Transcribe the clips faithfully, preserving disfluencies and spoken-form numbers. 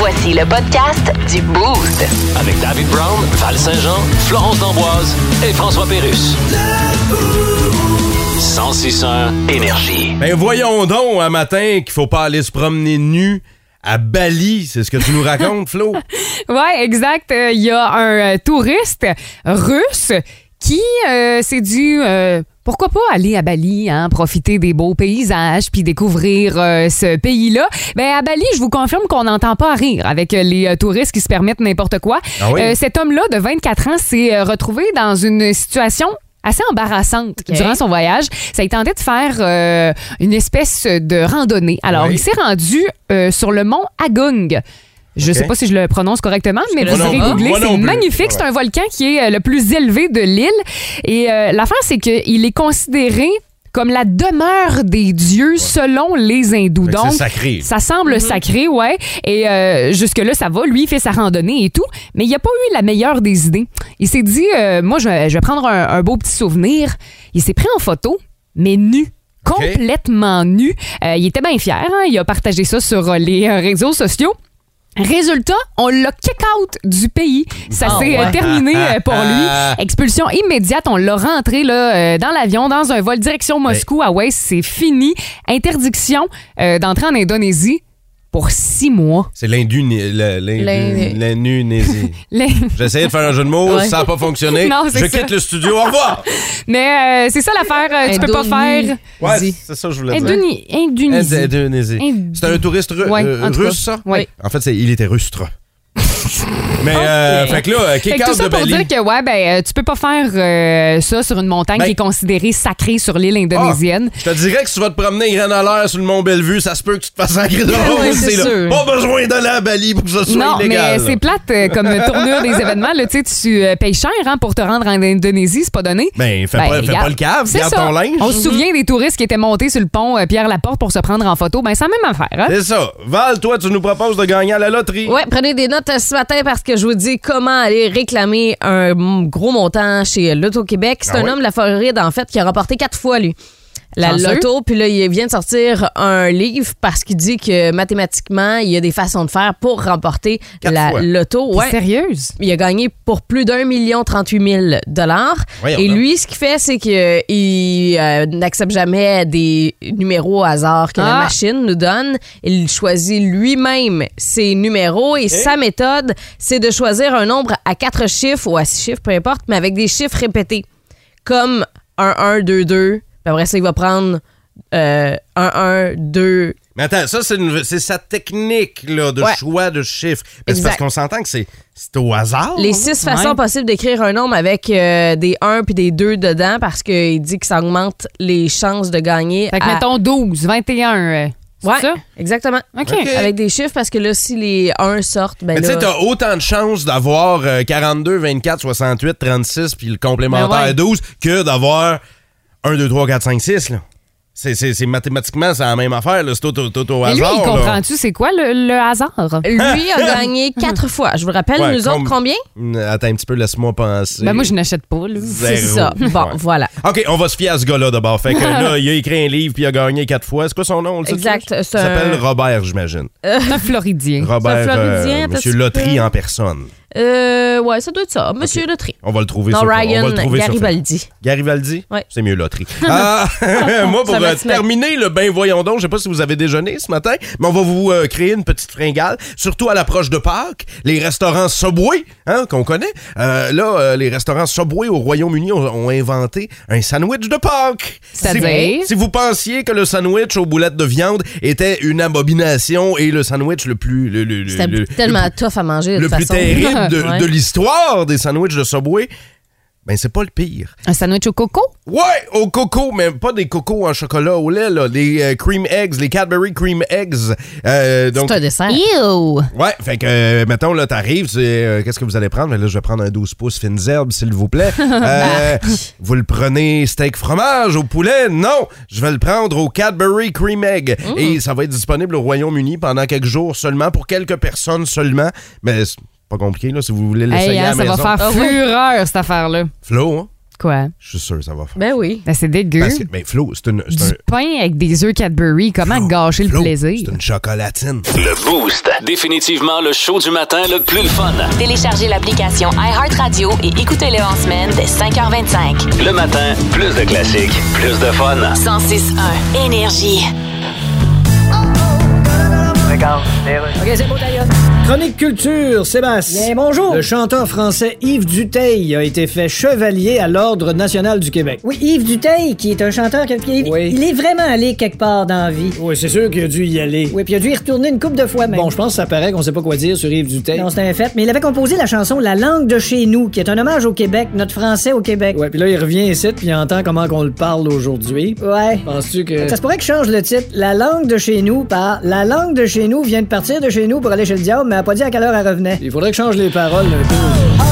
Voici le podcast du Boost. Avec David Brown, Val Saint-Jean, Florence D'Amboise et François Pérusse. cent six point un Énergie. Ben voyons donc un matin qu'il faut pas aller se promener nu à Bali, c'est ce que tu nous racontes, Flo? Ouais, exact. Il euh, y a un euh, touriste russe qui euh, s'est dit... Euh, Pourquoi pas aller à Bali, hein, profiter des beaux paysages puis découvrir euh, ce pays-là? Ben à Bali, je vous confirme qu'on n'entend pas rire avec les euh, touristes qui se permettent n'importe quoi. Ah oui? Euh, cet homme-là de vingt-quatre ans s'est euh, retrouvé dans une situation assez embarrassante okay. durant son voyage. Ça, il tentait de faire euh, une espèce de randonnée. Alors, oui. il s'est rendu euh, sur le mont Agung. Je ne okay. sais pas si je le prononce correctement, mais vous irez googler. C'est magnifique. C'est un volcan qui est le plus élevé de l'île. Et euh, l'affaire, c'est qu'il est considéré comme la demeure des dieux ouais. selon les hindous. Donc, c'est sacré. Ça semble mm-hmm. sacré, ouais. Et euh, jusque-là, ça va. Lui, il fait sa randonnée et tout. Mais il n'a pas eu la meilleure des idées. Il s'est dit, euh, moi, je vais, je vais prendre un, un beau petit souvenir. Il s'est pris en photo, mais nu. Okay. Complètement nu. Euh, il était bien fier. Hein? Il a partagé ça sur les euh, réseaux sociaux. Résultat, on l'a kick-out du pays. Ça oh, s'est ouais. terminé pour lui. Expulsion immédiate. On l'a rentré là, dans l'avion, dans un vol direction Moscou. Ah ouais, c'est fini. Interdiction euh, d'entrer en Indonésie pour six mois. C'est l'Indunésie. J'ai essayé de faire un jeu de mots, ouais. ça n'a pas fonctionné. Non, je ça. quitte le studio. Au revoir! Mais euh, c'est ça l'affaire. Tu peux pas faire... Ouais, c'est ça que je voulais dire. Indoni... Indonésie. Indonésie. Ind... C'est un touriste ru... ouais, euh, russe, ça? Oui. En fait, c'est... il était rustre. Mais, euh, okay. fait que là, kick out de Bali. Pour dire que, ouais, ben, tu peux pas faire euh, ça sur une montagne ben, qui est considérée sacrée sur l'île indonésienne. Oh, je te dirais que si tu vas te promener graine à l'air sur le Mont Bellevue, ça se peut que tu te fasses sacrer dehors. Oui, c'est sûr. Pas besoin d'aller à Bali pour que ça soit non, illégal. Non, mais c'est plate euh, comme tournure des événements. Là, tu euh, payes cher hein, pour te rendre en Indonésie, c'est pas donné. Ben, fais, ben, pas, fais pas le cave, garde ton linge. On se souvient des touristes qui étaient montés sur le pont euh, Pierre-Laporte pour se prendre en photo. Ben, c'est la même affaire. Hein? C'est ça. Val, toi, tu nous proposes de gagner à la loterie. Ouais, prenez des notes ce matin parce que je vous dis comment aller réclamer un gros montant chez l'Auto-Québec. C'est ah un ouais? homme de la Floride, en fait, qui a remporté quatre fois, lui, la Chanceux. loto. Puis là, il vient de sortir un livre parce qu'il dit que mathématiquement, il y a des façons de faire pour remporter quatre la fois. loto. Ouais. Sérieuse? Il a gagné pour plus d'un million trente-huit mille dollars. Et lui, ce qu'il fait, c'est qu'il euh, n'accepte jamais des numéros au hasard que ah. la machine nous donne. Il choisit lui-même ses numéros et, et sa méthode, c'est de choisir un nombre à quatre chiffres ou à six chiffres, peu importe, mais avec des chiffres répétés. Comme un un deux deux. Puis après ça, il va prendre euh, un un deux. Mais attends, ça, c'est, une, c'est sa technique là, de ouais. choix de chiffres. C'est parce qu'on s'entend que c'est, c'est au hasard. Les six ouais. façons possibles d'écrire un nombre avec euh, des un puis des deux dedans parce qu'il dit que ça augmente les chances de gagner. Fait que à... mettons douze, vingt et un. C'est ouais, ça? Exactement. Okay. OK. Avec des chiffres, parce que là, si les un sortent, ben mais là... tu sais, t'as autant de chances d'avoir euh, quarante-deux, vingt-quatre, soixante-huit, trente-six puis le complémentaire ben ouais. douze que d'avoir un, deux, trois, quatre, cinq, six, là. C'est, c'est, c'est mathématiquement, c'est la même affaire, là. C'est tout, tout, tout au hasard. Et lui, il comprend-tu, c'est quoi le, le hasard? Lui a gagné quatre fois. Je vous rappelle, ouais, nous com- autres, combien? Attends un petit peu, laisse-moi penser. Ben moi, je n'achète pas, là. C'est ça. Bon, ouais. voilà. OK, on va se fier à ce gars-là, d'abord. Fait que là, il a écrit un livre, puis il a gagné quatre fois. C'est quoi son nom? On le sait exact. Il s'appelle Robert, j'imagine. Euh, un Floridien. Robert, c'est un Floridien, euh, Monsieur Lotry en personne. Euh, ouais, ça doit être ça. Monsieur okay. Lotry. On va le trouver non, sur Ryan on va le trouver Garibaldi. Sur Garibaldi? Oui. C'est mieux Lotry. Ah, moi, pour euh, terminer le ben voyons donc, je sais pas si vous avez déjeuné ce matin, mais on va vous euh, créer une petite fringale, surtout à l'approche de Pâques. Les restaurants Subway, hein, qu'on connaît. Euh, là, euh, les restaurants Subway au Royaume-Uni ont, ont inventé un sandwich de Pâques. C'est-à-dire? Si, si vous pensiez que le sandwich aux boulettes de viande était une abomination et le sandwich le plus... Le, le, C'était le, tellement le, tough à manger, de le toute plus façon. terrible de, ouais. de l'histoire des sandwichs de Subway, ben c'est pas le pire. Un sandwich au coco? Ouais, au coco, mais pas des cocos en chocolat au lait, là. Les euh, cream eggs, les Cadbury cream eggs. Euh, donc, c'est un dessert. Ew! Ouais, fait que, euh, mettons, là, t'arrives, c'est, euh, qu'est-ce que vous allez prendre? Ben là, je vais prendre un douze pouces fines herbes, s'il vous plaît. Euh, vous le prenez steak fromage au poulet? Non! Je vais le prendre au Cadbury cream egg. Mm. Et ça va être disponible au Royaume-Uni pendant quelques jours seulement, pour quelques personnes seulement. Mais... pas compliqué, là, si vous voulez l'essayer hey, hein, à la ça maison. Ça va faire fureur, cette affaire-là. Flo, hein? Quoi? Je suis sûr que ça va faire. Ben oui. Ben, c'est dégueu. Parce que, ben, Flo, c'est une. C'est Du un... pain avec des œufs Cadbury. Comment Flo, gâcher Flo, le plaisir? C'est une chocolatine. Le Boost. Définitivement le show du matin le plus le fun. Téléchargez l'application iHeartRadio et écoutez-le en semaine dès cinq heures vingt-cinq. Le matin, plus de classiques, plus de fun. cent six un Énergie. OK, c'est beau, d'ailleurs. Chronique culture, Sébastien. Bien, bonjour. Le chanteur français Yves Duteil a été fait chevalier à l'Ordre national du Québec. Oui, Yves Duteil, qui est un chanteur qui il, Oui. il est vraiment allé quelque part dans la vie. Oui, c'est sûr qu'il a dû y aller. Oui, puis il a dû y retourner une couple de fois même. Bon, je pense que ça paraît qu'on sait pas quoi dire sur Yves Duteil. Non, c'est un fait. Mais il avait composé la chanson La langue de chez nous, qui est un hommage au Québec, notre français au Québec. Ouais, puis là, il revient ici, puis il entend comment qu'on le parle aujourd'hui. Ouais. Penses-tu que... Ça se pourrait qu'il change le titre La langue de chez nous par La langue de chez nous vient de partir de chez nous pour aller chez le diable, mais elle a pas dit à quelle heure elle revenait. Il faudrait que je change les paroles un peu.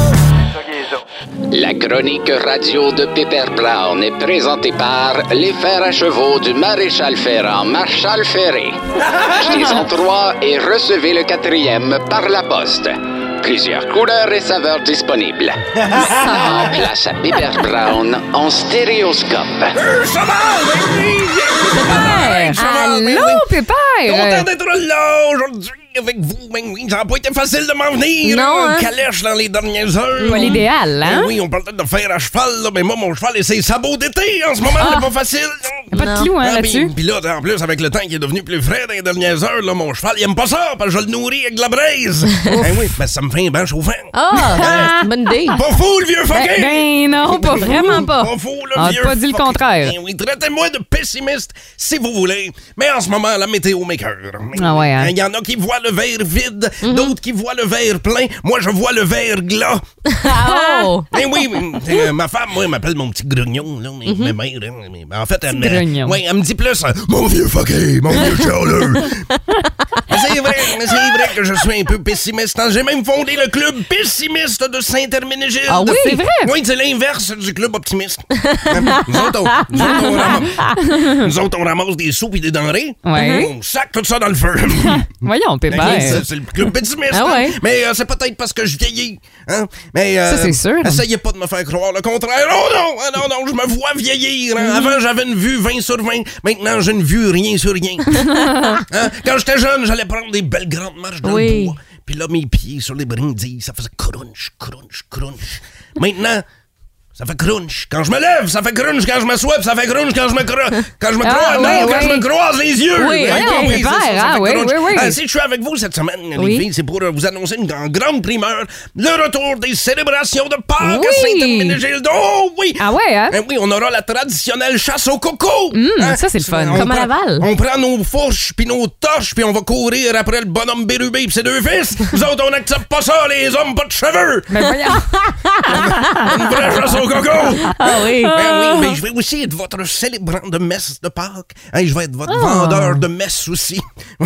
La chronique radio de Pepper Brown est présentée par les fers à chevaux du maréchal Ferrand, Marchal Ferré. Achetez-en trois et recevez le quatrième par la poste. Plusieurs couleurs et saveurs disponibles. En place à Pepper Brown en stéréoscope. Allô, Pépère! Content d'être là aujourd'hui avec vous. Ben oui, ça n'a pas été facile de m'en venir. Non, hein? hein? Calèche dans les dernières heures. Pas l'idéal, hein? Ben oui, on parle peut-être de faire à cheval, là, mais moi, mon cheval, et ses sabots d'été en ce moment, Ah. c'est pas facile. Pas de clou, hein, Ah, là-dessus? Puis là, en plus, avec le temps qui est devenu plus frais dans les dernières heures, là, mon cheval, il aime pas ça, parce que je le nourris avec de la braise. Ben oui, ben ça me fait un bain chauffant. Ah, bonne idée. Pas fou, le vieux fucké! Ben non, pas vraiment pas. Pas fou, le On a vieux pas dit le fucké. contraire. Ben oui, traitez-moi de pessimiste, si vous voulez. Mais en ce moment, la météo m'écoeure. Ah ouais, hein? Il y en a qui voient le verre vide, d'autres qui voient le verre plein. Moi, je vois le verre glas. Oh! Mais oui, euh, ma femme, moi, elle m'appelle mon petit grognon, là, mais, mais mère, hein, mais- mais en fait, elle, me- grognon. ouais, elle me dit plus euh, mon vieux fucké, mon vieux chialeux. Mais c'est vrai, mais c'est vrai que je suis un peu pessimiste. hein. J'ai même fondé le club pessimiste de Saint-Herménégilde. Ah oui? C'est vrai? Oui, c'est l'inverse du club optimiste. nous, autres, on, nous, autres, on ramasse, nous autres, on ramasse des sous et des denrées. Ouais. On sac tout ça dans le feu. Voyons, Ben, Pépère. c'est, c'est le club pessimiste. Ah hein. ouais? Mais euh, c'est peut-être parce que je vieillis. Hein? Mais, euh, Ça, c'est sûr. Essayez pas de me faire croire le contraire. Oh non, ah non, non, je me vois vieillir. hein. Avant, j'avais une vue vingt sur vingt. Maintenant, j'ai une vue rien sur rien. Hein? Quand j'étais jeune, j'allais prendre des belles grandes marches dans Oui. le bois. Puis là, mes pieds sur les brindilles, ça faisait crunch, crunch, crunch. Maintenant... Ça fait crunch. Quand je me lève, ça fait crunch. Quand je m'assois, puis ça fait crunch quand je me croise. Quand je me Ah, croise, non, oui, quand oui. je me croise les yeux. Oui, Hein, voyons, c'est Pépère, ça, ça ah, fait oui, crunch. oui, oui. Ah, si je suis avec vous cette semaine, les Oui. filles, c'est pour euh, vous annoncer une en grande primeur le retour des célébrations de Pâques à Oui. Saint-Herménégilde. Oh oui! Ah ouais, hein? Ben oui, on aura la traditionnelle chasse au coco. Hum, ça, c'est le fun. On Comme à prend- Laval. On prend nos fourches puis nos torches puis on va courir après le bonhomme Bérubé pis ses deux fils. Nous autres, on n'accepte pas ça, les hommes pas de cheveux. Ben voyons. Une vraie chasse au coco. Ah oui. Ben oui, mais je vais aussi être votre célébrant de messe de Pâques. Hein, je vais être votre vendeur de messe aussi.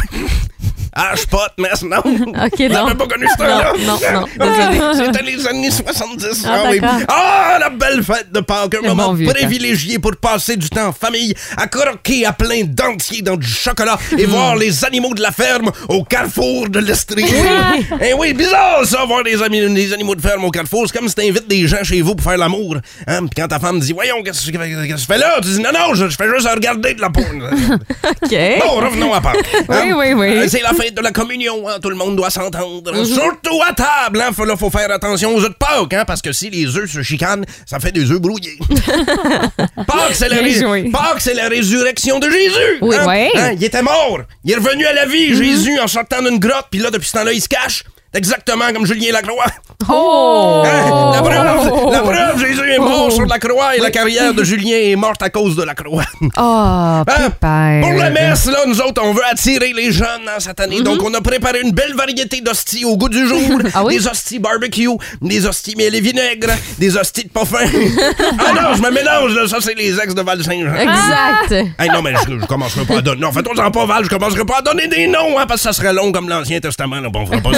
Ah, je pas de messe, non. OK, non. J'avais pas connu ce temps-là. Non, non, non, désolé. C'était les années soixante-dix. Ah, oui. d'accord. Ah, la belle fête de Pâques. Un Le moment bon vieux privilégié pour passer du temps en famille, à croquer à plein dentiers dans du chocolat et voir les animaux de la ferme au carrefour de l'Estrie. Eh oui, bizarre ça, voir des, ami- des animaux de ferme au carrefour. C'est comme si t'invites des gens chez vous pour faire l'amour. Hein? Puis quand ta femme dit, voyons, qu'est-ce que qu'est-ce que tu fais là? Tu dis, non, non, je, je fais juste regarder de la porn. OK. Bon, revenons à Pâques. Oui, oui, oui. Euh, C'est la fête de la communion, hein, tout le monde doit s'entendre. Surtout à table, hein, faut, là, faut faire attention aux œufs de Pâques, hein, parce que si les œufs se chicanent, ça fait des œufs brouillés. Pâques, c'est la, Bien ré- joué. Pâques, c'est la résurrection de Jésus. Oui. hein. Oui. Hein, il était mort, il est revenu à la vie, Jésus, en sortant d'une grotte, puis là, depuis ce temps-là, il se cache. C'est exactement comme Julien Lacroix. Oh! Hein? La preuve, la preuve, Jésus est mort sur la croix et la carrière de Julien est morte à cause de la croix. Oh, Hein? Pépère. Pour la messe, là, nous autres, on veut attirer les jeunes hein, cette année. Donc, on a préparé une belle variété d'hosties au goût du jour. Ah oui? Des hosties barbecue, des hosties miel et vinaigre, des hosties de pas fin. Ah non, je me mélange, là. Ça, c'est les ex de Val-Saint-Jean. Exact. Hey, non, mais je, je commencerai pas à donner. Non, faites-en pas Val, je commencerai pas à donner des noms, hein, parce que ça serait long comme l'Ancien Testament. Là. Bon, on fera pas ça, on n'a pas le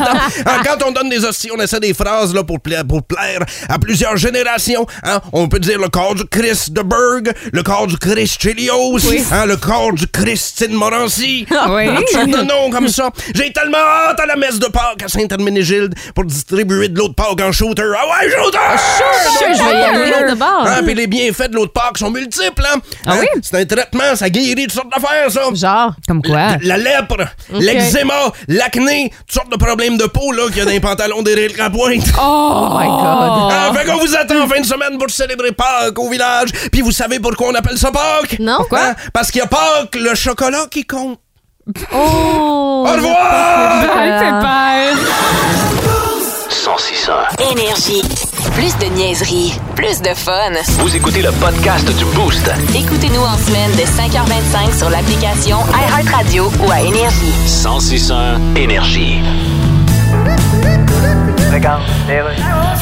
Hein, quand on donne des hosties, on essaie des phrases là, pour, plaire, pour plaire à plusieurs générations. Hein? On peut dire le corps du Chris de Berg, le corps du Chris Chelios, oui. hein, le corps du Christine Morancy. Ah oui. Toutes sortes de noms comme ça. J'ai tellement hâte à la messe de Pâques à Sainte-Herménégilde pour distribuer de l'eau de Pâques en shooter. Ah ouais, shooter! Shooter! Je vais y aller de bord. Hein, puis les bienfaits de l'eau de Pâques sont multiples. Hein? Ah hein? oui? C'est un traitement, ça guérit toutes sortes d'affaires, ça. Genre? Comme quoi? La, la lèpre, okay. l'eczéma, l'acné, toutes sortes de problèmes de peau là qu'il y a dans les pantalons d'Éric Lapointe. Oh my God! Ah, fait qu'on vous attend en fin de semaine pour célébrer Pâques au village. Puis vous savez pourquoi on appelle ça Pâques? Non. Pourquoi? Hein? Parce qu'il y a Pâques, le chocolat qui compte. Oh! Au revoir! Bye, Pépère! cent six ans. Énergie. Plus de niaiserie, plus de fun. Vous écoutez le podcast du Boost. Écoutez-nous en semaine de cinq heures vingt-cinq sur l'application iHeartRadio ou à Énergie. cent six un Énergie. Regarde, les rues.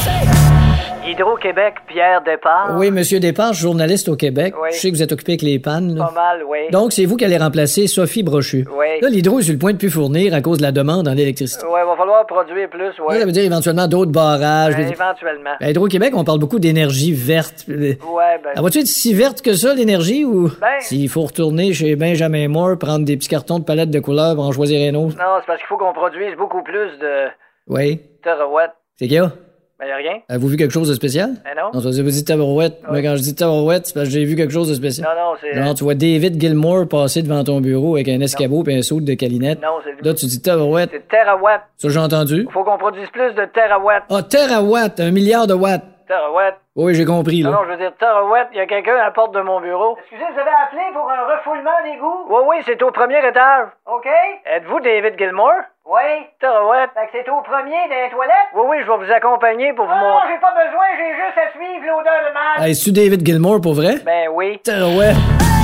Hydro-Québec, Pierre Départ. Oui, Monsieur Départ, journaliste au Québec. Oui. Je sais que vous êtes occupé avec les pannes. Là. Pas mal, oui. Donc, c'est vous qui allez remplacer Sophie Brochu. Oui. Là, l'hydro est sur le point de plus fournir à cause de la demande en électricité. Oui, il va falloir produire plus, oui. Là, ça veut dire éventuellement d'autres barrages. Ben, éventuellement. À Hydro-Québec, on parle beaucoup d'énergie verte. Ouais, ben... Elle va-tu être si verte que ça, l'énergie, ou... Ben... S'il faut retourner chez Benjamin Moore, prendre des petits cartons de palettes de couleurs pour en choisir un autre? Non, c'est parce qu'il faut qu'on produise beaucoup plus de... Oui. Tabarouette. C'est qu'il y a? Ben, y a rien. Avez-vous vu quelque chose de spécial? Ben non. Non, vous dites tabarouette. Oui. Mais quand je dis tabarouette, c'est parce que j'ai vu quelque chose de spécial. Non, non, c'est... Genre, tu vois David Gilmour passer devant ton bureau avec un escabeau et un saut de calinette. Non, c'est... Là, tu dis tabarouette. C'est terawatt. Ça, j'ai entendu. Faut qu'on produise plus de terawatt. Ah, terawatt, un milliard de watts. Terawatt. Oui, j'ai compris, là. Non, non, je veux dire, terawatt, il y a quelqu'un à la porte de mon bureau. Excusez, vous avez appelé pour un refoulement d'égout? Oui, oui, c'est au premier étage. OK. Êtes-vous David Gilmour? Oui. Terawatt. Fait que c'est au premier des toilettes? Oui, oui, je vais vous accompagner pour vous montrer. Non, j'ai pas besoin, j'ai juste à suivre l'odeur de mal. Hey, est-tu David Gilmour pour vrai? Ben oui. Terawatt.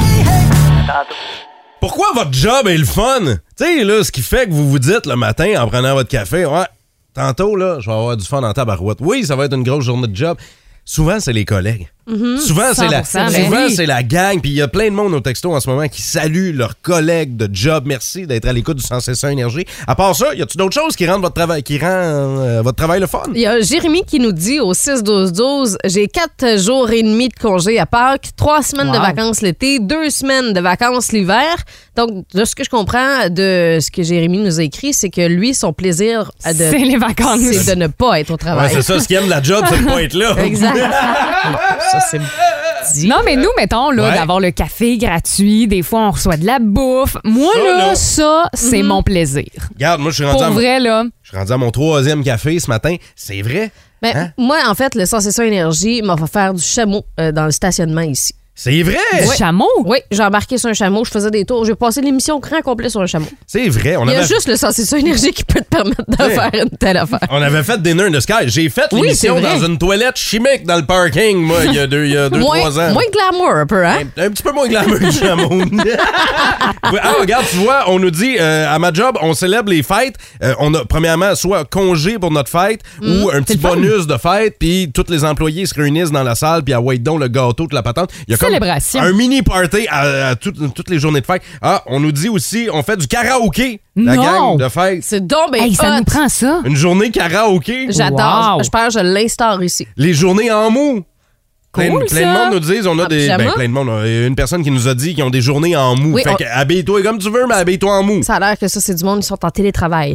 Tantôt. Pourquoi votre job est le fun? Tu sais, là, ce qui fait que vous vous dites le matin en prenant votre café, ouais, tantôt, là, je vais avoir du fun en tabarouette. Oui, ça va être une grosse journée de job. Souvent, c'est les collègues. Mm-hmm. Souvent, c'est la, cent pour cent, souvent oui. c'est la gang. Puis il y a plein de monde au texto en ce moment qui salue leurs collègues de job. Merci d'être à l'écoute du cent six un Énergie. À part ça, y a-tu d'autres choses qui rendent votre travail, qui rend euh, votre travail le fun? Il y a Jérémy qui nous dit au six douze douze, j'ai quatre jours et demi de congé à Pâques, trois semaines Wow. de vacances l'été, deux semaines de vacances l'hiver. Donc, de ce que je comprends de ce que Jérémy nous a écrit, c'est que lui, son plaisir de, C'est les vacances. c'est de ne pas être au Ouais, travail. c'est ça, ce qui aime la job, c'est de pas être là. Exact. Ça, c'est dit. Non, mais nous, mettons, là, Ouais. d'avoir le café gratuit, des fois, on reçoit de la bouffe. Moi, Ça, là, là. ça, c'est mon plaisir. Regarde, moi, je suis rendu, Pour à, vrai, là. je suis rendu à mon troisième café ce matin. C'est vrai? Ben, Hein? moi, en fait, le cent six un Énergie m'a fait faire du chameau euh, dans le stationnement ici. C'est vrai! Du chameau. Oui, j'ai embarqué sur un chameau, je faisais des tours. J'ai passé l'émission au grand complet sur un chameau. C'est vrai. On Il y a avait, juste le cent six un Énergie qui peut te permettre de Ouais. faire une telle affaire. on avait fait Dinner in the Sky. J'ai fait Oui, l'émission c'est vrai. dans une toilette chimique dans le parking, moi, il y a deux, il y a deux moins, trois ans. moins glamour un peu, hein? Un, un petit peu moins glamour que chameau. Ah, regarde, tu vois, on nous dit, euh, à ma job, on célèbre les fêtes. Euh, on a, premièrement, soit congé pour notre fête ou un petit le fun. bonus de fête, puis tous les employés se réunissent dans la salle, puis à wait donc le gâteau, toute la patente. Il y a comme Célébration. un mini party à, à tout- toutes les journées de fête. Ah, on nous dit aussi, on fait du karaoké, la Non. gang de fête. C'est donc ben Hey, ça hot. nous prend ça. Une journée karaoké. J'adore. Wow. Je pense que je l'instaure ici. Les journées en mou. Plein, Cool, plein de ça. monde nous disent, on a En des. pyjama? Ben, plein de monde. On a une personne qui nous a dit qu'ils ont des journées en mou. Oui, fait on- que habille-toi comme tu veux, mais habille-toi en mou. Ça a l'air que ça, c'est du monde qui sont en télétravail.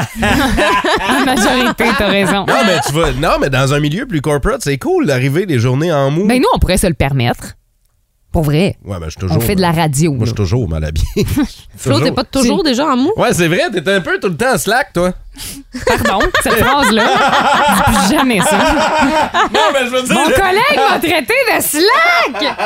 La majorité, t'as raison. Non, mais tu vas. Non, mais dans un milieu plus corporate, c'est cool d'arriver des journées en mou. Ben, nous, on pourrait se le permettre. Pour vrai. Ouais, ben, je suis toujours. On fait de la radio. Moi, je suis là. toujours mal habillé. Flo, t'es pas toujours déjà en mou? Ouais, c'est vrai, t'es un peu tout le temps en slack, toi. Pardon, cette phrase-là. Je dis plus jamais ça. Non, mais je veux dire. Mon collègue m'a traité de slack!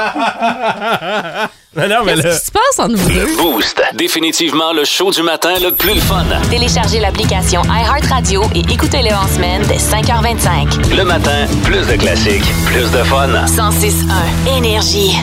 Non, non, mais là. Qu'est-ce qui se passe entre vous deux? Le Boost. Définitivement le show du matin le plus le fun. Téléchargez l'application iHeartRadio et écoutez-le en semaine dès cinq heures vingt-cinq. Le matin, plus de classiques, plus de fun. cent six un Énergie.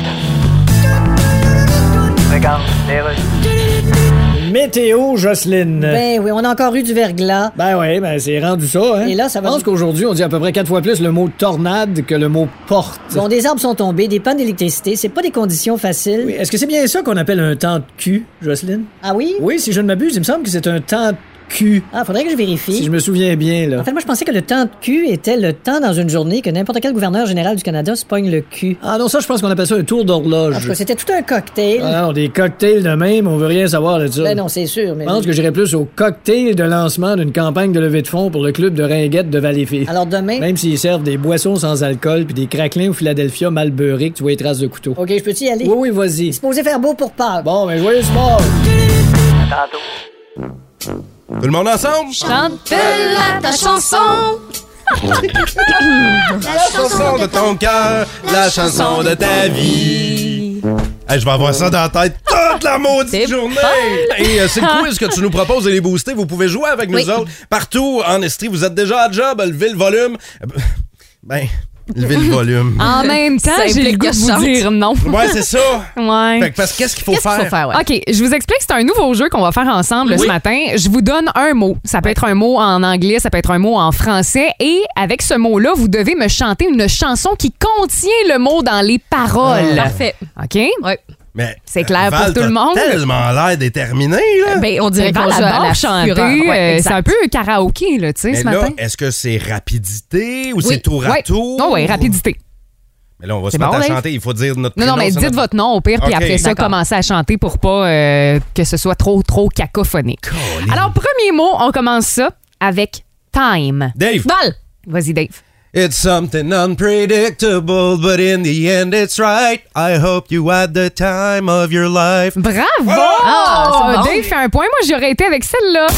Regarde, les rues. Météo, Jocelyne. Ben oui, on a encore eu du verglas. Ben oui, ben c'est rendu ça, hein. Et là, ça va- Je pense qu'aujourd'hui, on dit à peu près quatre fois plus le mot tornade que le mot porte. Bon, des arbres sont tombés, des pannes d'électricité, c'est pas des conditions faciles. Oui, est-ce que c'est bien ça qu'on appelle un temps de cul, Jocelyne? Ah oui? Oui, si je ne m'abuse, il me semble que c'est un temps de cul. Ah, faudrait que je vérifie. Si je me souviens bien, là. En fait, moi, je pensais que le temps de cul était le temps dans une journée que n'importe quel gouverneur général du Canada se pogne le cul. Ah non, ça, je pense qu'on appelle ça un tour d'horloge. En tout cas, c'était tout un cocktail. Ah non, des cocktails de même, on veut rien savoir de ça. Ben non, c'est sûr, mais... Je pense que j'irais plus au cocktail de lancement d'une campagne de levée de fonds pour le club de ringuettes de Valleyfield. Alors demain... Même s'ils servent des boissons sans alcool puis des craquelins au Philadelphia mal beurrés que tu vois les traces de couteau. OK, je peux-tu y aller? Oui, oui, vas-y. Il est supposé faire beau pour Pâques. Bon, ben joyeux sport! Tout le monde ensemble? Chante-la ta chanson. La chanson de ton cœur, la chanson de ta vie. Hey, je vais avoir ça dans la tête toute la maudite C'est journée. bon. Et euh, c'est le quiz que tu nous proposes et les booster. Vous pouvez jouer avec nous Oui. autres partout en Estrie. Vous êtes déjà à job, levez le volume. Euh, Ben, levez le volume. En même temps, Ça j'ai le implique goût que de je vous chante. dire non. Ouais, c'est ça. Ouais. Fait que parce que qu'est-ce qu'il faut Qu'est-ce qu'il faire? faut faire, ouais? OK, je vous explique, c'est un nouveau jeu qu'on va faire ensemble Oui. ce matin. Je vous donne un mot. Ça peut être un mot en anglais, ça peut être un mot en français. Et avec ce mot-là, vous devez me chanter une chanson qui contient le mot dans les paroles. Parfait. OK? Oui. Mais C'est clair Val, pour tout t'as le monde. tellement l'air déterminé, là. Ben, on dirait Val qu'on joue à adore la chanter. fureur. Ouais, euh, exact. c'est un peu karaoké, là, tu sais, Mais ce là, matin. est-ce que c'est rapidité ou Oui. c'est tour à Ouais. tour? Oh, oui, rapidité. Mais là, on va se C'est mettre bon, à Dave? chanter. Il faut dire notre Non, non, prénom, mais c'est dites notre- votre nom au pire, puis OK. après ça, D'accord. commencez à chanter pour pas euh, que ce soit trop, trop cacophonique. Colin. Alors, premier mot, on commence ça avec time. Dave! Val. Vas-y, Dave. It's something unpredictable, but in the end it's right. I hope you had the time of your life. Bravo! Ah, c'est bon. Dave fait un point. Moi, j'aurais été avec celle-là.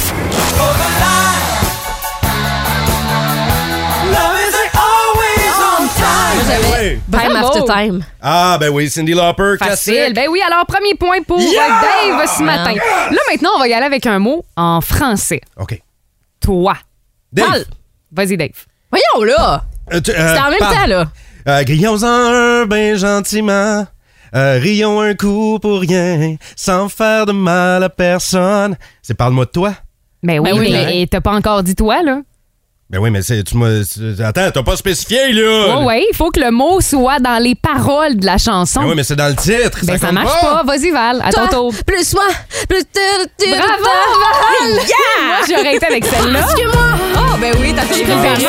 Ouais. Time Bravo. after time. Ah, ben oui, Cyndi Lauper, Facile. classique. Ben oui, alors premier point pour Yeah! Dave ce matin. Là, maintenant, on va y aller avec un mot en français. OK. Toi. Dave. Val. Vas-y, Dave. Voyons, là. Euh, tu- euh, C'est en même par- temps, là. Euh, grillons-en un ben gentiment. Euh, rions un coup pour rien, sans faire de mal à personne. C'est Parle-moi de toi? Ben oui, Ben oui, mais hein. t'as pas encore dit toi, là. Ben oui, mais c'est, tu m'as... c'est- Attends, t'as pas spécifié, là! Ouais, ouais, il faut que le mot soit dans les paroles de la chanson. Ben oui, mais c'est dans le titre. Ben, ça compte marche pas. Vas-y, Val, à Toi, ton tour. plus moi, plus... Bravo, Val! Moi, j'aurais été avec celle-là. Parce que moi, oh, ben oui, t'as fait préférée.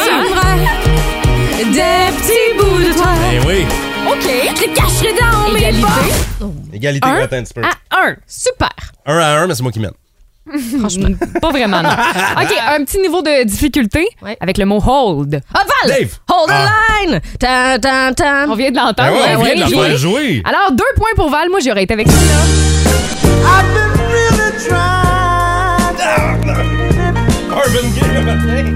Des petits bouts de toi. Ben oui. OK. Je les cacherai dans mes Égalité. poches. Égalité, Un attends un petit peu. à un. Super. Un à un, mais c'est moi qui mène. Franchement. Pas vraiment, non. OK, un petit niveau de difficulté Ouais. avec le mot hold. Ah, Val! Dave. Hold the Ah. line! Tan, tan, tan. On vient de Ben l'entendre. ouais, on Ouais, vient de la ouais, faire joué. jouer. Alors, deux points pour Val. Moi, j'aurais été avec celle-là. Marvin Gaye.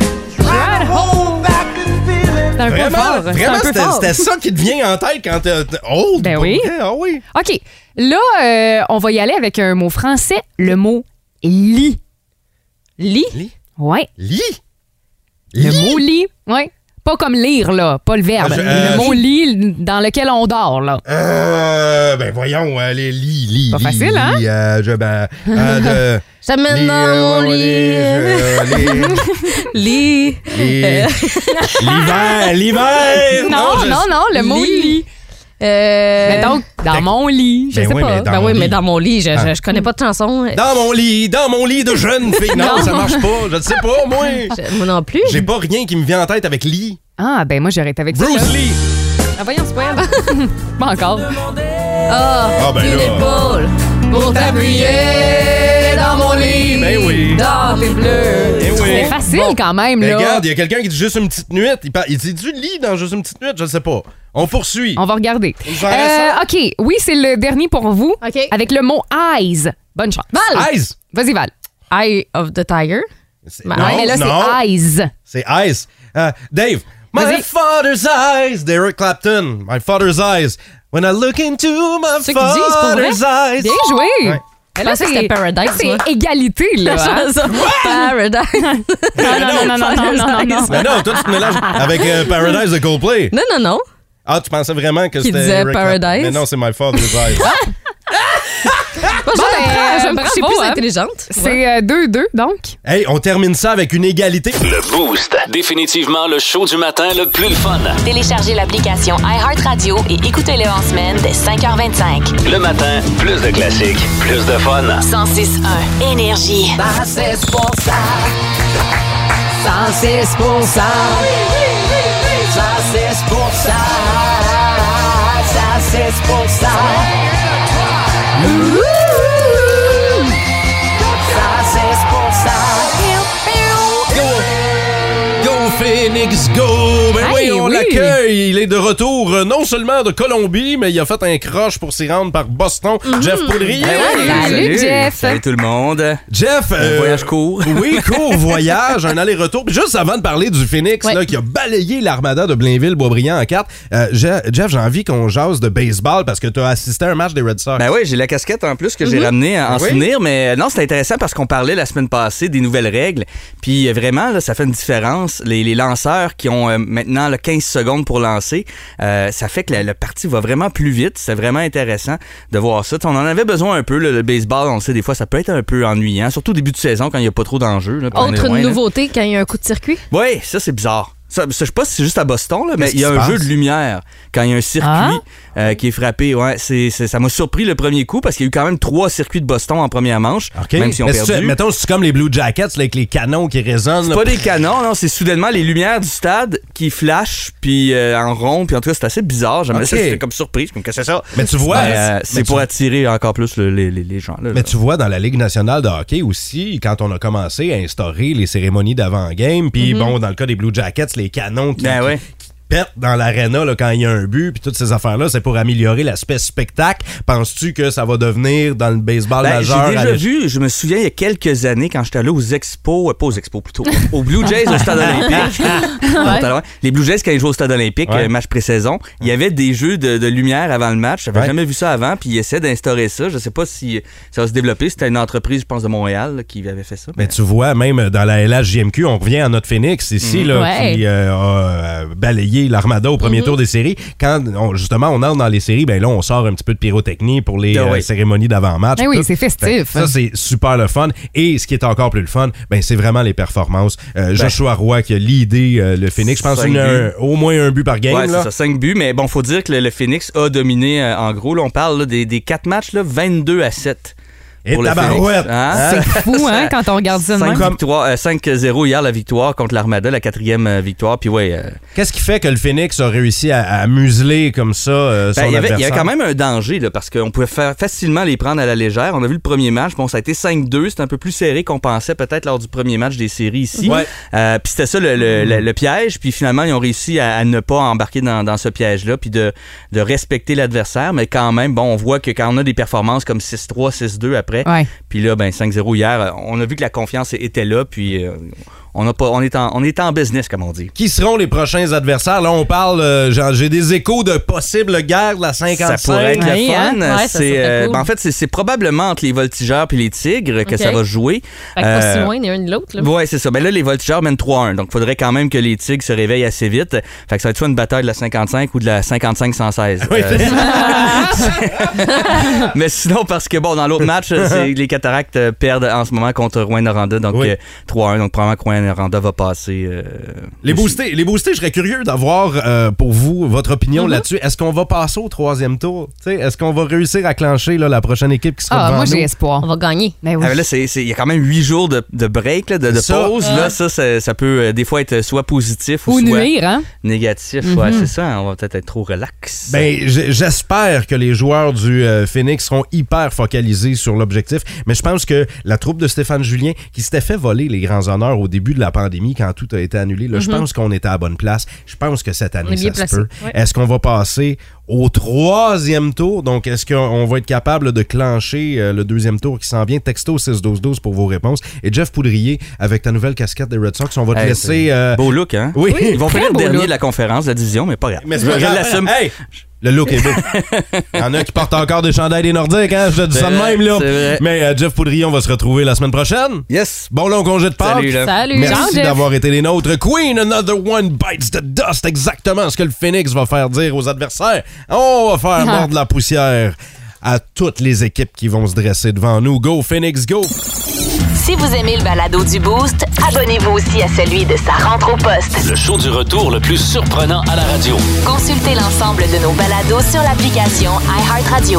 C'est un peu Vraiment, fort. C'est vraiment un peu c'était, fort. c'était ça qui te vient en tête quand t'es t'es old. Ben pour oui. vrai, Ah oui. OK. Là, euh, on va y aller avec un mot français, le mot lit. Lit? Lit. Ouais. Lit. Le Lit. mot lit. Ouais. Pas comme lire, là. Pas le verbe. Ah, je- euh, le mot lit dans lequel on dort, là. Euh, ben voyons, euh, les lits, lits. Pas lits, facile, hein? lits, euh, je, ben, euh, de- Je t'amène les, dans euh, mon ouais, lit. les, euh, les- Lit. les- l'hiver, l'hiver. Non, je- non, non, le mot Lit. lit. Euh... Mais donc, dans mon lit, je Ben sais oui, pas. mais dans ben mon oui, mais lit. dans mon lit, je, je, Ah. je connais pas de chanson. Dans mon lit, dans mon lit de jeune fille. Non, Non. ça marche pas. Je ne sais pas, moi. Je- moi non plus. J'ai pas rien qui me vient en tête avec lit. Ah, ben moi, j'aurais été avec ça. Bruce Lee. Ah, voyons, c'est pas elle. Pas encore. Ah, Ah, ben une là. épaule pour t'appuyer dans mon lit. Ben oui. Dans tes bleus. Eh oui. C'est facile quand même, Mais là. regarde, il y a quelqu'un qui dit juste une petite nuit. Il, parle, il dit du lit dans juste une petite nuit, je ne sais pas. On poursuit. On va regarder. vous en reste un? Euh, OK, oui, c'est le dernier pour vous. OK. Avec le mot eyes. Bonne chance. Val. Eyes. Vas-y, Val. Eye of the Tiger. C'est- Ouais, non, Ouais, mais là, non. c'est eyes. C'est Eyes. Euh, Dave. My Vas-y. father's eyes. Derek Clapton. My father's eyes. When I look into my C'est ce qu'ils disent, pour vrai? father's eyes. Bien joué. Ouais. Mais Je pensais que c'était Paradise, là, c'est moi. égalité, là. hein? Paradise. Non, non, non, non, non, non, non, non. Mais non, toi, tu te mélanges avec euh, Paradise de Coldplay. Non, non, non. Ah, tu pensais vraiment que Qui c'était disait Eric Clapton. Paradise? Mais non, c'est My Father's Eyes. Bon, ben, j'aime bravo, je suis plus hein. intelligente. C'est euh, deux deux, donc. Hey, on termine ça avec une égalité. Le Boost. Définitivement le show du matin le plus le fun. Téléchargez l'application iHeartRadio et écoutez-le en semaine dès cinq heures vingt-cinq. Le matin, plus de classiques, plus de fun. cent six un Énergie. cent six pour cent. cent six pour cent. cent six pour cent. cent six pour cent. cent six pour cent. Go Phoenix, go! Ben Hey, oui, on oui. l'accueille. Il est de retour euh, non seulement de Colombie, mais il a fait un croche pour s'y rendre par Boston. Jeff Poudrier. Salut, Jeff. Salut tout le monde. Jeff, Un euh, voyage court. Oui, court voyage, un aller-retour. Puis juste avant de parler du Phoenix, Ouais. là, qui a balayé l'armada de Blainville-Boisbriand en quatre, euh, Je- Jeff, j'ai envie qu'on jase de baseball parce que tu as assisté à un match des Red Sox. Ben oui, j'ai la casquette en plus que j'ai ramenée en Oui. souvenir, mais euh, non, c'était intéressant parce qu'on parlait la semaine passée des nouvelles règles. Puis euh, vraiment, là, ça fait une différence. Les, les lanceurs qui ont euh, maintenant là, quinze secondes pour lancer, euh, ça fait que la, la partie va vraiment plus vite. C'est vraiment intéressant de voir ça. T'sais, on en avait besoin un peu, là, le baseball, on le sait, des fois, ça peut être un peu ennuyant, surtout au début de saison quand il n'y a pas trop d'enjeux. là, puis on est Autre loin, là. nouveauté quand il y a un coup de circuit. Oui, ça, c'est bizarre. Ça, ça, je sais pas si c'est juste à Boston, là, mais Qu'est-ce il y a qui un se jeu passe? de lumière quand il y a un circuit Ah. euh, qui est frappé. Ouais, c'est, c'est- ça m'a surpris le premier coup parce qu'il y a eu quand même trois circuits de Boston en première manche, OK. même si on Mais perdu. c'est- mettons, c'est comme les Blue Jackets là, avec les canons qui résonnent. C'est là. pas des canons, non, c'est soudainement les lumières du stade qui flashent puis euh, en rond, puis en tout cas c'est assez bizarre. J'aimerais OK. ça, j'étais comme surprise, comme que c'est ça. Mais tu vois, Mais, euh, mais c'est tu- pour attirer encore plus le- les, les, les gens. Là, Mais là. tu vois, dans la Ligue nationale de hockey aussi, quand on a commencé à instaurer les cérémonies d'avant-game, puis bon, dans le cas des Blue Jackets, les canons qui, Ben qui- ouais. qui pètent dans l'aréna là, quand il y a un but, puis toutes ces affaires-là, c'est pour améliorer l'aspect spectacle. Penses-tu que ça va devenir dans le baseball Ben, majeur? j'ai déjà à l'échelle- vu, je me souviens il y a quelques années quand j'étais allé aux Expos, euh, pas aux Expos plutôt, aux Blue Jays au Stade Olympique. On est loin. Les Blue Jays quand ils jouent au Stade Olympique, Ouais. euh, match pré-saison, il y avait des jeux de, de lumière avant le match. J'avais Ouais. jamais vu ça avant, puis ils essaient d'instaurer ça. Je sais pas si ça va se développer. C'était une entreprise, je pense, de Montréal là, qui avait fait ça. Mais tu vois, même dans la L H J M Q, on revient à notre Phoenix ici, là, Ouais. qui euh, a euh, balayé l'armada au premier tour des séries. Quand on- justement on entre dans les séries, ben là, on sort un petit peu de pyrotechnie pour les Ah euh, oui. cérémonies d'avant-match. Ben oui, Tout. c'est festif. Fait que Ça, c'est super le fun. Et ce qui est encore plus le fun, ben c'est vraiment les performances. Euh, Joshua Roy qui a leadé euh, le Phoenix. Je pense Cinq qu'il y a un- buts. au moins un but par game. Ouais, là. c'est ça, cinq buts, mais bon, faut dire que le, le Phoenix a dominé euh, en gros. Là, on parle là, des, des quatre matchs, là, vingt-deux à sept. Et pour le tabarouette! Phoenix. Hein? Hein? C'est fou, hein, quand on regarde ça de cinq même. Comme- victoires, euh, cinq zéro hier la victoire contre l'Armada, la quatrième euh, victoire. Puis ouais, euh, Qu'est-ce qui fait que le Phoenix a réussi à, à museler comme ça euh, son ben, il y avait- il y adversaire? avait quand même un danger là, parce qu'on pouvait faire facilement les prendre à la légère. On a vu le premier match, bon ça a été cinq deux, c'était un peu plus serré qu'on pensait peut-être lors du premier match des séries ici. Ouais. Euh, puis c'était ça le, le, le- le piège. Puis finalement ils ont réussi à, à ne pas embarquer dans, dans ce piège-là, puis de, de respecter l'adversaire. Mais quand même, bon, on voit que quand on a des performances comme six trois, six deux après, Ouais. puis là ben cinq zéro hier, on a vu que la confiance était là. Puis euh, on a pas, on est en, on est en business comme on dit. Qui seront les prochains adversaires? Là, on parle, euh, genre, j'ai des échos de possible guerre de la cinquante-cinq. Ça pourrait être le Oui, fun. hein? Ouais, ça c'est, serait euh, cool. ben, en fait, c'est, c'est probablement entre les voltigeurs et les tigres que Ok. ça va jouer. Fait que pas Euh, si loin ni un ni l'autre. là. Ouais, c'est ça. Ben là, les voltigeurs mènent trois un. Donc, il faudrait quand même que les tigres se réveillent assez vite. Fait que ça va être soit une bataille de la cinquante-cinq ou de la cinquante-cinq cent seize. Oui. Euh, mais sinon, parce que, bon, dans l'autre match, c'est, les Cataractes euh, perdent en ce moment contre Rouyn-Noranda. Donc, Oui. euh, trois un. Donc, probablement que Rouyn-Noranda va passer. euh, Les aussi. boostés, les boostés, je serais curieux d'avoir euh, pour vous votre opinion Mm-hmm. là-dessus. Est-ce qu'on va passer au troisième tour? T'sais, est-ce qu'on va réussir à clencher là, la prochaine équipe qui sera Ah, devant moi, nous? j'ai espoir. On va gagner. Ben oui. Ah, mais là, c'est, c'est- il y a quand même huit jours de, de break, là, de, de Ça. pause. Là, ça, ça, ça peut euh, des fois être soit positif ou, Ou soit nuire, hein? négatif. Ouais, c'est ça. On va peut-être être trop relax. Ben, j- j'espère que les joueurs du euh, Phoenix seront hyper focalisés sur l'objectif. Mais je pense que la troupe de Stéphane Julien, qui s'était fait voler les grands honneurs au début de la pandémie quand tout a été annulé, là, je pense qu'on était à la bonne place. Je pense que cette On année, est bien ça se placé. peut. Ouais. Est-ce qu'on va passer au troisième tour? Donc, est-ce qu'on on va être capable de clencher euh, le deuxième tour qui s'en vient? Texto six douze douze pour vos réponses. Et Jeff Poudrier, avec ta nouvelle casquette des Red Sox, on va te Hey, laisser... euh, Beau look, hein? Oui. Ils vont Très finir beau dernier look. de la conférence, de la division, mais pas grave. Mais c'est je pas je grave. l'assume. Hey! Le look est beau. Il y en a qui portent encore des chandails des Nordiques, hein? Je te dis C'est ça de vrai, même, là. c'est vrai. Mais euh, Jeff Poudrier, on va se retrouver la semaine prochaine. Yes! Bon long congé de Pâques. Salut, là. Salut. Merci Ciao, Jeff. d'avoir été les nôtres. Queen, another one bites the dust. Exactement ce que le Phoenix va faire dire aux adversaires. On va faire mordre la poussière à toutes les équipes qui vont se dresser devant nous. Go, Phoenix, go! Si vous aimez le balado du Boost, abonnez-vous aussi à celui de Sa rentre au poste. Le show du retour le plus surprenant à la radio. Consultez l'ensemble de nos balados sur l'application iHeartRadio.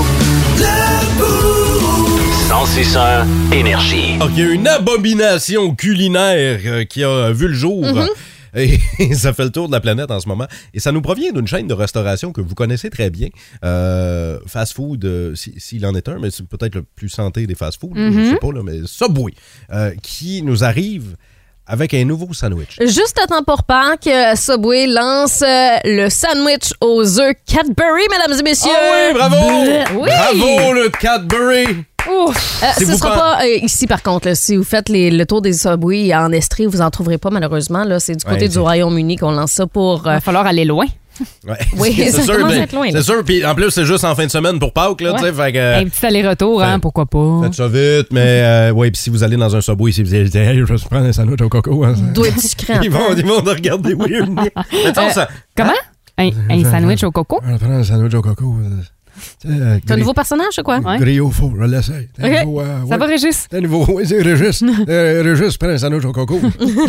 cent six point un Énergie. Il y a une abomination culinaire euh, qui a vu le jour. Mm-hmm. Et ça fait le tour de la planète en ce moment. Et ça nous provient d'une chaîne de restauration que vous connaissez très bien. Euh, fast food, euh, s'il si, en est un, mais c'est peut-être le plus santé des fast food. Mm-hmm. Je sais pas, là, mais Subway, euh, qui nous arrive avec un nouveau sandwich. Juste à temps pour Pâques, Subway lance euh, le sandwich aux œufs Cadbury, mesdames et messieurs. Ah oui, bravo! Oui! Bravo, le Cadbury! Euh, Si ce vous sera pen- pas euh, ici, par contre. Là, si vous faites les- le tour des Subway en Estrie, vous en trouverez pas, malheureusement. Là, c'est du côté Ouais, du c'est- Royaume-Uni qu'on lance ça pour... Il euh, va falloir aller loin. Ouais. Oui, c'est ça sûr, commence mais- à être loin, là. C'est sûr, puis en plus, c'est juste en fin de semaine pour Pâques, là, Ouais. tu sais, fait que... Un petit aller-retour, hein, fait- pourquoi pas. Faites ça vite, mais euh, ouais, puis si vous allez dans un Subway, si vous dites, hey, je vais se prendre un sandwich au coco, hein, ça- doit être sucré un ils, peu. vont, ils vont te regarder weird. Mettons Euh, ça. Comment? Un, un sandwich au coco? On va prendre un sandwich au coco. euh, tu sais, euh, C'est un gri- nouveau personnage, c'est quoi? Ouais. Grillé au four, je l'essaye. C'est un OK. nouveau, euh, Ça ouais. va, Régis? C'est un nouveau, oui, c'est Régis. Euh, Régis, prends un sandwich au coco.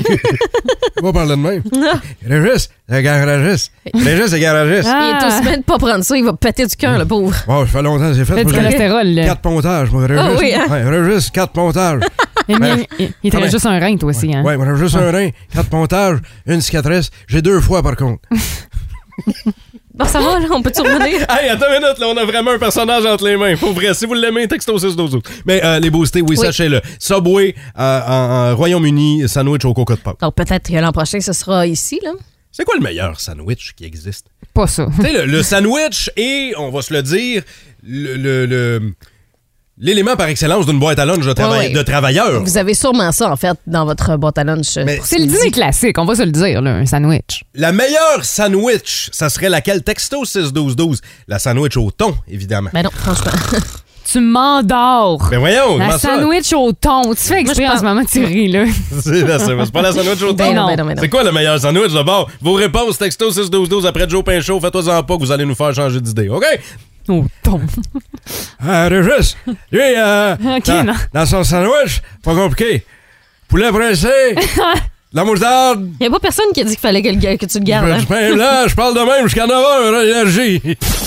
On va parler de même. Régis, c'est gars Régis. Régis, c'est gars Régis. Il est aussi bien de pas prendre ça, il va péter du cœur, le pauvre. Bon, ça fait longtemps que c'est fait. Fait du Moi, j'ai cholestérol, là. Quatre pontages, moi, Régis. Ah oui, hein? Ouais, Régis, quatre pontages. Il, Ben, il, il te ah reste ben. juste un rein, toi aussi, hein? Ouais, moi, j'ai juste un rein, quatre pontages, une cicatrice. J'ai deux fois, par contre. Bon, ça va, là, on peut-tu revenir? Hey, attends une minute, là, on a vraiment un personnage entre les mains. Pour vrai, si vous l'aimez, texto six douze. Mais euh, les boostés, oui, Oui. sachez-le. Subway, euh, en, en Royaume-Uni, sandwich au coco de Pâques. Donc, peut-être que l'an prochain, ce sera ici, là. C'est quoi le meilleur sandwich qui existe? Pas ça. Tu sais, le, le sandwich est, on va se le dire, le... le- le- l'élément par excellence d'une boîte à lunch de, trava- Ouais, ouais. de travailleurs. Vous avez sûrement ça, en fait, dans votre boîte à lunch. Mais pour C'est le ce dîner midi. classique, on va se le dire, là, un sandwich. La meilleure sandwich, ça serait laquelle? Texto six douze douze. La sandwich au thon, évidemment. Ben non, franchement. Tu m'endors. Ben voyons, La comment ça? sandwich au thon. Tu fais exprès Moi, je en ce moment, tu ris, là. C'est, la- c'est pas la sandwich au thon? Ben non, ben non, ben non. C'est quoi le meilleur sandwich d'abord? Vos réponses, texto six douze douze après Joe Pinchot. Faites-en pas que vous allez nous faire changer d'idée, OK? Au thon. Ah, Régis, lui, euh, Ok, dans, non. dans son sandwich, pas compliqué. Poulet pressé, la moutarde, Il n'y a pas personne qui a dit qu'il fallait que, le- que tu le gardes. hein. du pain blanc, je parle de même jusqu'à neuf heures, énergie.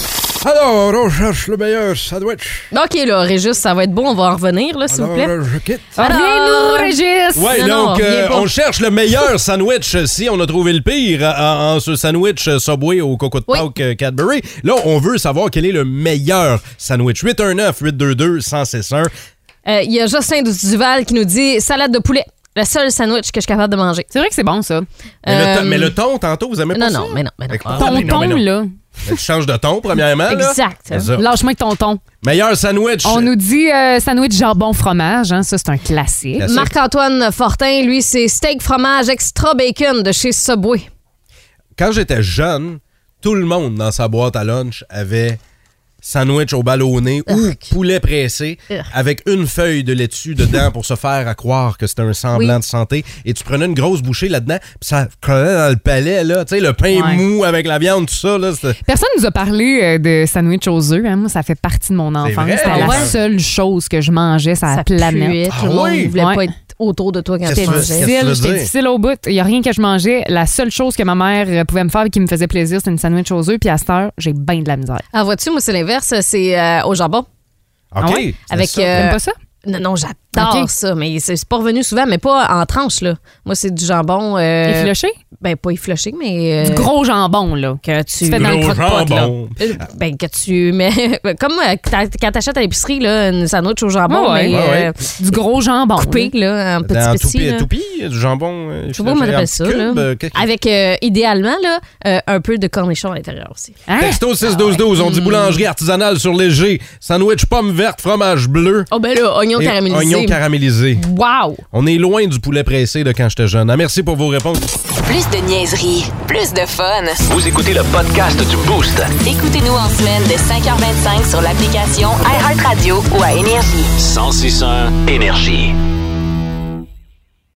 Alors, on cherche le meilleur sandwich. OK, là, Régis, ça va être beau. On va en revenir, là, s'il vous plaît. Alors, je quitte. Reviens-nous, Régis! Ouais, Non, non, donc, reviens euh, pas. on cherche le meilleur sandwich. Si on a trouvé le pire en, en ce sandwich euh, Subway au coco de Oui. Pâques euh, Cadbury, là, on veut savoir quel est le meilleur sandwich. huit un neuf, huit deux deux, un zéro six un. Euh, Il y a Justin Duval qui nous dit salade de poulet. Le seul sandwich que je suis capable de manger. C'est vrai que c'est bon, ça. Mais, le Euh, thon- mais le thon, tantôt, vous aimez pas Non, ça? non, mais non, mais non. Fait que- Ah, Ah, Ton mais non, mais thon, non. là. Mais tu changes de ton, premièrement. là. Exact. C'est ça. Lâche-moi avec ton thon. Meilleur sandwich. On nous dit euh, sandwich jambon-fromage, hein, ça, c'est un classique. Classique. Marc-Antoine Fortin, lui, c'est steak fromage extra bacon de chez Subway. Quand j'étais jeune, tout le monde dans sa boîte à lunch avait sandwich au ballonné ou Urgh. poulet pressé Urgh. avec une feuille de laitue dedans pour se faire à croire que c'était un semblant Oui. de santé. Et tu prenais une grosse bouchée là-dedans, puis ça collait dans le palais, là. Tu sais, le pain Ouais. mou avec la viande, tout ça, là. c'était- Personne nous a parlé euh, de sandwich aux œufs. Hein. Moi, ça fait partie de mon enfance. vrai? C'était Ah la ouais? seule chose que je mangeais sur la Ça planète. puait, tout Ah le monde oui? voulait Ouais. pas être autour de toi quand Qu'est-ce tu que tu veux- mangeais. qu'est-ce que tu Difficile, veux j'étais dire? difficile au bout. Il n'y a rien que je mangeais. La seule chose que ma mère euh, pouvait me faire et qui me faisait plaisir, c'était une sandwich aux œufs. Puis à cette heure, j'ai bien de la misère. Ah, vois-tu, moi, c'est l'inverse. C'est euh, au jambon. OK. Ah ouais? c'est Avec, ça. euh, T'aimes pas ça? Non, non, j'adore Ok. ça, mais c'est c'est pas revenu souvent, mais pas en tranches, là. Moi, c'est du jambon. Euh, Effiloché? Ben, pas effiloché, mais. euh, Du gros jambon, là. Que tu. Tu fais dans le Gros croque-pot, là. jambon. Euh, Ben, que tu mets. Comme euh, quand quand t'achètes à l'épicerie, là, une sandwich au jambon, Ouais, mais ouais, ouais. euh, Du gros jambon. coupé, là, en Dans petit tout petit. pi- là. tout pi, du jambon. euh, Je sais pas comment on en appelle petits ça, cubes, là. euh, qu'est-ce que- Avec, euh, idéalement, là, euh, un peu de cornichon à l'intérieur aussi. Hein? Texto six douze douze, on dit boulangerie artisanale sur léger. Sandwich pomme verte, fromage bleu. Oh, ben là, oignon et caramélisé. Oignon caramélisé. Wow! On est loin du poulet pressé de quand j'étais jeune. Ah, merci pour vos réponses. Plus de niaiserie, plus de fun. Vous écoutez le podcast du Boost. Écoutez-nous en semaine de cinq heures vingt-cinq sur l'application iHeartRadio ou à Énergie. cent six point un Énergie.